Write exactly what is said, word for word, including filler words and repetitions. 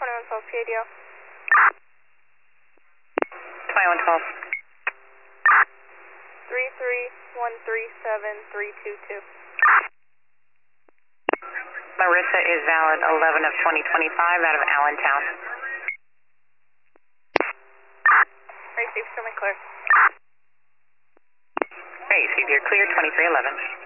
twenty-one twelve P A D L. twenty-one twelve. three three one three seven three two two. Larissa is valid eleven of twenty twenty-five out of Allentown. Race safe, still clear. Race, you're clear twenty-three eleven.